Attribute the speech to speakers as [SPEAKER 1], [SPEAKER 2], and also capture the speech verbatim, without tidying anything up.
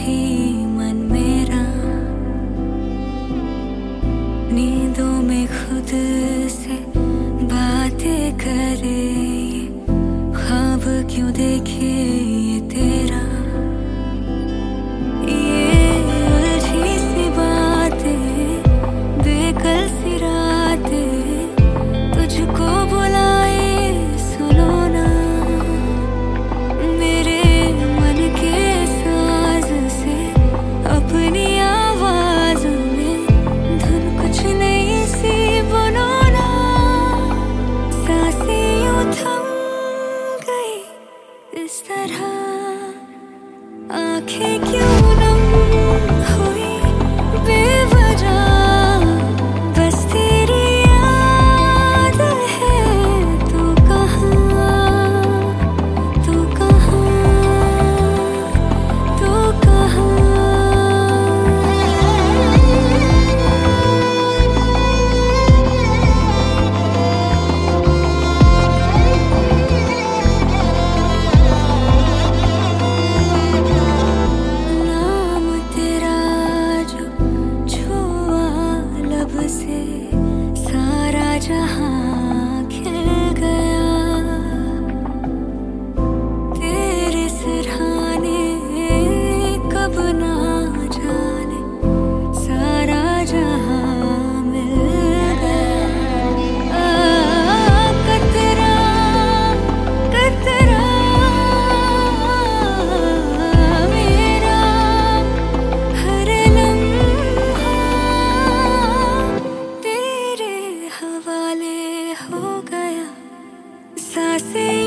[SPEAKER 1] भी मन मेरा नींदों में खुद से बातें करे। ख्वाब क्यों देखे ये तेरा, ये उलझी सी बातें, बेकल सी रातें, तुझको बुलाए सुनो ना। मेरे मन के साज से अपनी आवाज में धुन कुछ नई सी बुनो ना। सांसें यूं थम गई इस तरह, आंखें क्यों नम हुई बेवजह। बस तेरी याद है, तू कहाँ, तू कहाँ, तू कहाँ। नाम तेरा जो छुआ लब से, सारा जहां खिल गया। तेरे सिरहाने कब ना जाने सारा जहां मिल गया। आ, कतरा कतरा मेरा हर लम्हा तेरे हवाले हो गया। सांसें